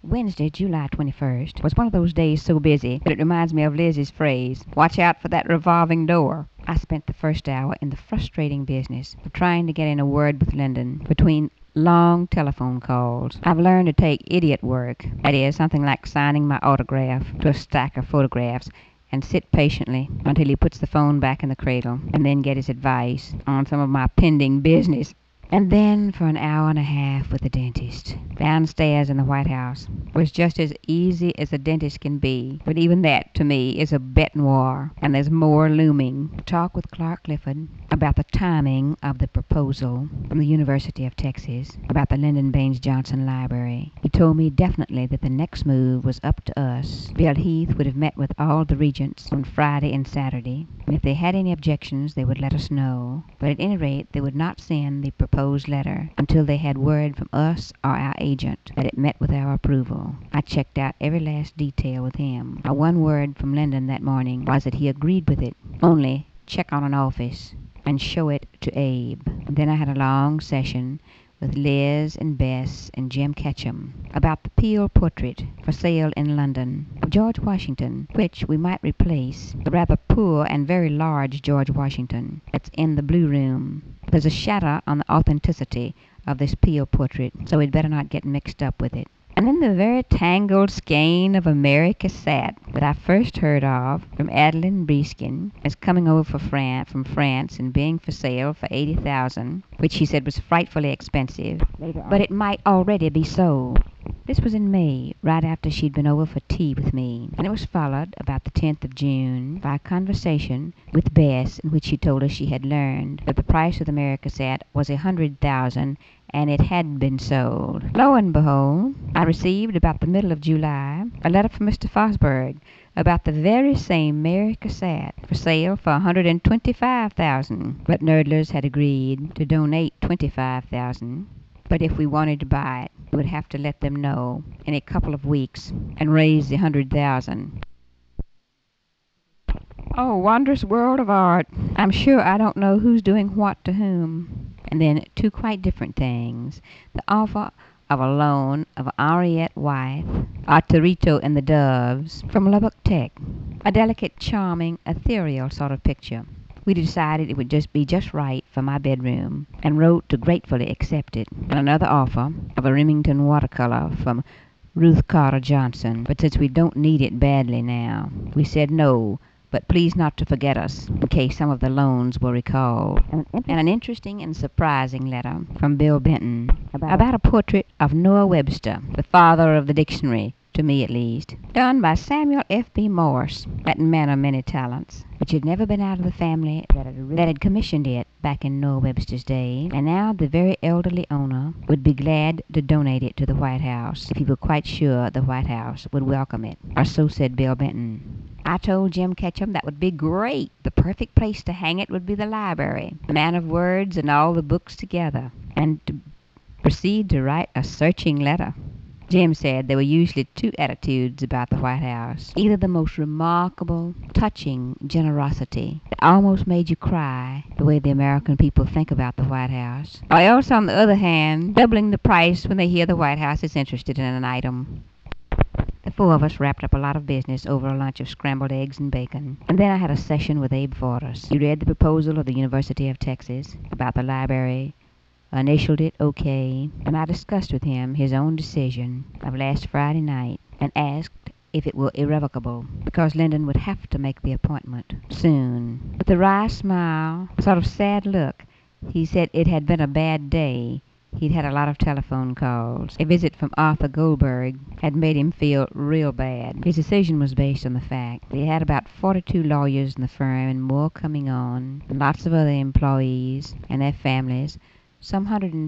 Wednesday, July 21st, was one of those days so busy that it reminds me of Lizzie's phrase, "Watch out for that revolving door." I spent the first hour in the frustrating business of trying to get in a word with Lyndon between long telephone calls. I've learned to take idiot work, that is, something like signing my autograph to a stack of photographs, and sit patiently until he puts the phone back in the cradle, and then get his advice on some of my pending business. And then for an hour and a half with the dentist, downstairs in the White House, was just as easy as a dentist can be. But even that, to me, is a bête noire, and there's more looming. Talk with Clark Clifford about the timing of the proposal from the University of Texas about the Lyndon Baines Johnson Library. He told me definitely that the next move was up to us. Bill Heath would have met with all the regents on Friday and Saturday, and if they had any objections, they would let us know. But at any rate, they would not send the proposed letter until they had word from us or our agent that it met with our approval. I checked out every last detail with him. Our one word from Lyndon that morning was that he agreed with it, only check on an office and show it to Abe. And then I had a long session with Liz and Bess and Jim Ketchum about the Peel portrait for sale in London of George Washington, which we might replace the rather poor and very large George Washington that's in the Blue Room. There's a shadow on the authenticity of this Peel portrait, so we'd better not get mixed up with it. And then the very tangled skein of America Sat that I first heard of from Adeline Breeskin as coming over from France and being for sale for $80,000, which he said was frightfully expensive, but it might already be sold. This was in May, right after she'd been over for tea with me, and it was followed, about the 10th of June, by a conversation with Bess in which she told us she had learned that the price of the America Sat was $100,000 and it had been sold. Lo and behold, I received about the middle of July a letter from Mr. Fosberg about the very same America Sat for sale for $125,000. But Nerdlers had agreed to donate $25,000. But if we wanted to buy it, we would have to let them know in a couple of weeks and raise the $100,000. Oh, wondrous world of art. I'm sure I don't know who's doing what to whom. And then two quite different things. The offer of a loan of Henriette Wythe, Arturito and the Doves, from Lubbock Tech. A delicate, charming, ethereal sort of picture. We decided it would just be just right for my bedroom, and wrote to gratefully accept it. And another offer of a Remington watercolor from Ruth Carter Johnson. But since we don't need it badly now, we said no, but please not to forget us, in case some of the loans were recalled. And an interesting and surprising letter from Bill Benton about a portrait of Noah Webster, the father of the dictionary, to me at least, done by Samuel F.B. Morse, that man of many talents, which had never been out of the family that had commissioned it back in Noah Webster's day, and now the very elderly owner would be glad to donate it to the White House if he were quite sure the White House would welcome it, or so said Bill Benton. I told Jim Ketchum that would be great. The perfect place to hang it would be the library, man of words and all the books together, and to proceed to write a searching letter. Jim said there were usually two attitudes about the White House. Either the most remarkable, touching generosity that almost made you cry, the way the American people think about the White House, or else, on the other hand, doubling the price when they hear the White House is interested in an item. The four of us wrapped up a lot of business over a lunch of scrambled eggs and bacon, and then I had a session with Abe Fortas. He read the proposal of the University of Texas about the library, initialed it OK, and I discussed with him his own decision of last Friday night and asked if it were irrevocable, because Lyndon would have to make the appointment soon. With a wry smile, a sort of sad look, he said it had been a bad day. He'd had a lot of telephone calls. A visit from Arthur Goldberg had made him feel real bad. His decision was based on the fact that he had about 42 lawyers in the firm and more coming on, and lots of other employees and their families, some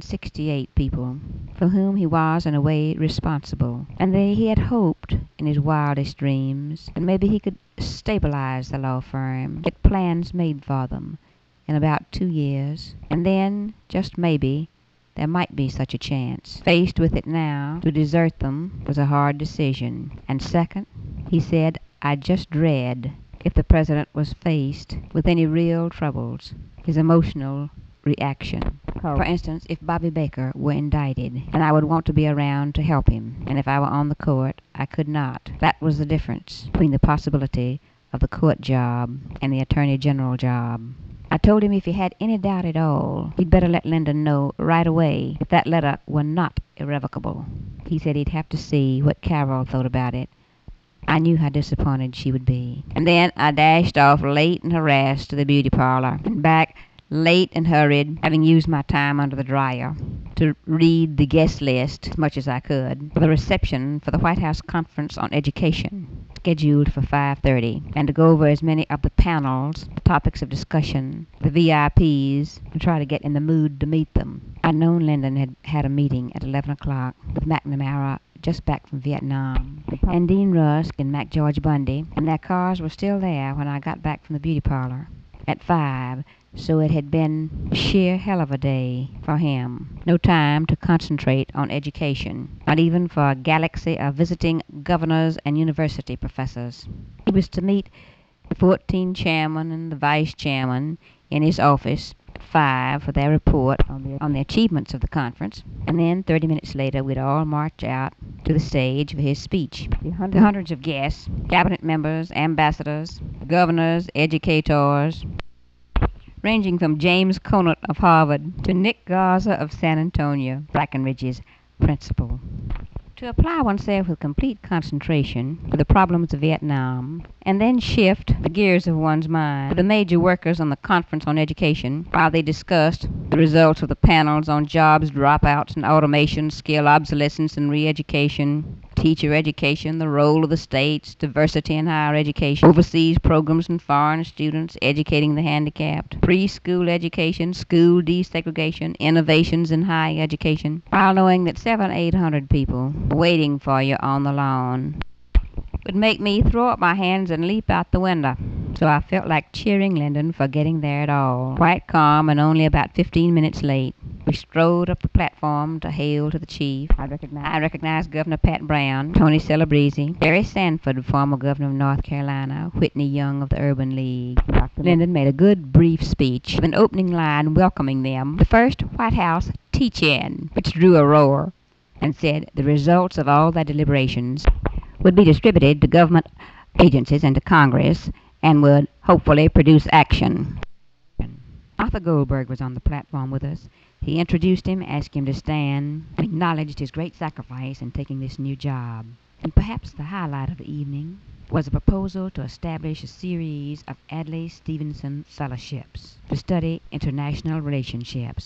168 people, for whom he was in a way responsible, and he had hoped in his wildest dreams that maybe he could stabilize the law firm, get plans made for them in about 2 years, and then, just maybe, there might be such a chance. Faced with it now, to desert them was a hard decision. And second, he said, I just dread if the president was faced with any real troubles, his emotional reaction. For instance, if Bobby Baker were indicted, and I would want to be around to help him, and if I were on the court, I could not. That was the difference between the possibility of the court job and the attorney general job. I told him if he had any doubt at all, he'd better let Lyndon know right away if that letter were not irrevocable. He said he'd have to see what Carol thought about it. I knew how disappointed she would be. And then I dashed off late and harassed to the beauty parlor, and back late and hurried, having used my time under the dryer, to read the guest list as much as I could for the reception for the White House Conference on Education, scheduled for 5:30, and to go over as many of the panels, the topics of discussion, the VIPs, and try to get in the mood to meet them. I'd known Lyndon had had a meeting at 11 o'clock with McNamara just back from Vietnam, and Dean Rusk and Mac George Bundy, and their cars were still there when I got back from the beauty parlor at 5, so it had been sheer hell of a day for him. No time to concentrate on education, not even for a galaxy of visiting governors and university professors. He was to meet the 14 chairmen and the vice chairman in his office at 5 for their report on the achievements of the conference, and then 30 minutes later we'd all march out to the stage for his speech. The hundreds of guests, cabinet members, ambassadors, governors, educators, ranging from James Conant of Harvard to Nick Garza of San Antonio, Breckinridge's principal. To apply oneself with complete concentration to the problems of Vietnam, and then shift the gears of one's mind to the major workers on the Conference on Education while they discussed the results of the panels on jobs dropouts and automation, skill obsolescence and re-education, teacher education, the role of the states, diversity in higher education, overseas programs and foreign students, educating the handicapped, preschool education, school desegregation, innovations in higher education, while knowing that 700-800 people waiting for you on the lawn would make me throw up my hands and leap out the window. So I felt like cheering Lyndon for getting there at all. Quite calm and only about 15 minutes late, we strode up the platform to hail to the chief. I recognized Governor Pat Brown, Tony Celebrezzi, Barry Sanford, former governor of North Carolina, Whitney Young of the Urban League. Lyndon made a good brief speech with an opening line welcoming them, the first White House teach-in, which drew a roar, and said the results of all their deliberations would be distributed to government agencies and to Congress, and would hopefully produce action. Arthur Goldberg was on the platform with us. He introduced him, asked him to stand, and acknowledged his great sacrifice in taking this new job. And perhaps the highlight of the evening was a proposal to establish a series of Adlai Stevenson Fellowships to study international relationships.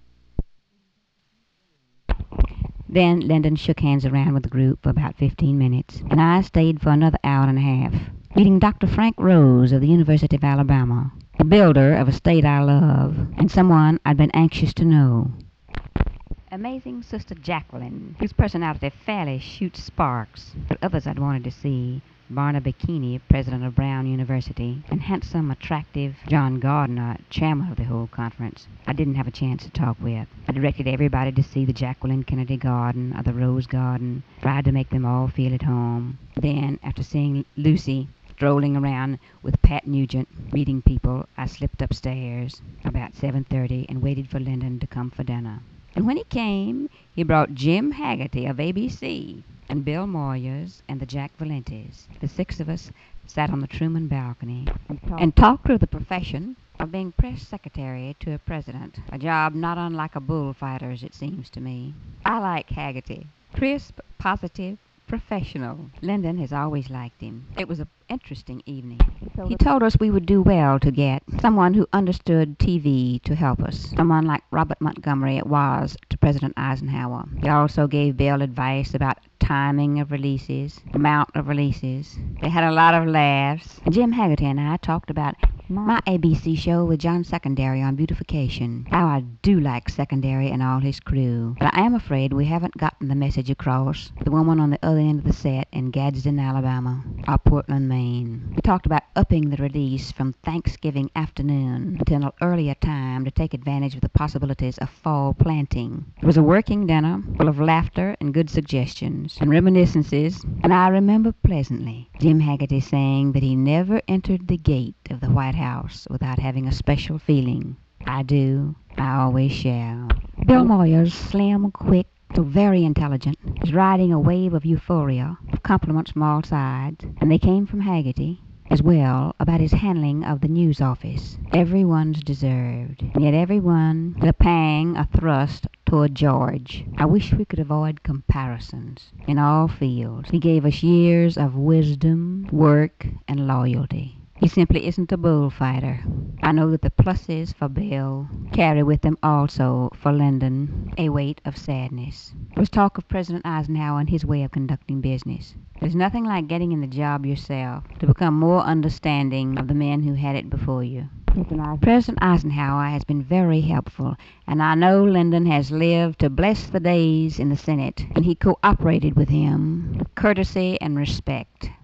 Then Lyndon shook hands around with the group for about 15 minutes, and I stayed for another hour and a half, meeting Dr. Frank Rose of the University of Alabama, the builder of a state I love, and someone I'd been anxious to know. Amazing Sister Jacqueline, whose personality fairly shoots sparks, but others I'd wanted to see, Barnaby Keeney, president of Brown University, and handsome, attractive John Gardner, chairman of the whole conference, I didn't have a chance to talk with. I directed everybody to see the Jacqueline Kennedy Garden or the Rose Garden, tried to make them all feel at home. Then, after seeing Lucy strolling around with Pat Nugent meeting people, I slipped upstairs about 7:30 and waited for Lyndon to come for dinner. And when he came, he brought Jim Haggerty of ABC, and Bill Moyers and the Jack Valentes. The 6 of us sat on the Truman balcony and talked of the profession of being press secretary to a president, a job not unlike a bullfighter's, it seems to me. I like Haggerty. Crisp, positive, professional. Lyndon has always liked him. It was an interesting evening. He told us we would do well to get someone who understood TV to help us, someone like Robert Montgomery was to President Eisenhower. He also gave Bill advice about timing of releases, amount of releases. They had a lot of laughs. And Jim Haggerty and I talked about my ABC show with John Secondary on beautification. How I do like Secondary and all his crew. But I am afraid we haven't gotten the message across. The woman on the other end of the set in Gadsden, Alabama, or Portland, Maine. We talked about upping the release from Thanksgiving afternoon until an earlier time to take advantage of the possibilities of fall planting. It was a working dinner full of laughter and good suggestions and reminiscences, and I remember pleasantly Jim Haggerty saying that he never entered the gate of the White House without having a special feeling. I do. I always shall. Bill Moyers, slim, quick, so very intelligent, is riding a wave of euphoria, of compliments from all sides, and they came from Haggerty as well about his handling of the news office. Everyone's deserved, and yet everyone with a pang, a thrust toward George. I wish we could avoid comparisons in all fields. He gave us years of wisdom, work, and loyalty. He simply isn't a bullfighter. I know that the pluses for Bill carry with them also for Lyndon a weight of sadness. There was talk of President Eisenhower and his way of conducting business. There's nothing like getting in the job yourself to become more understanding of the men who had it before you. President Eisenhower has been very helpful, and I know Lyndon has lived to bless the days in the Senate when he cooperated with him with courtesy and respect.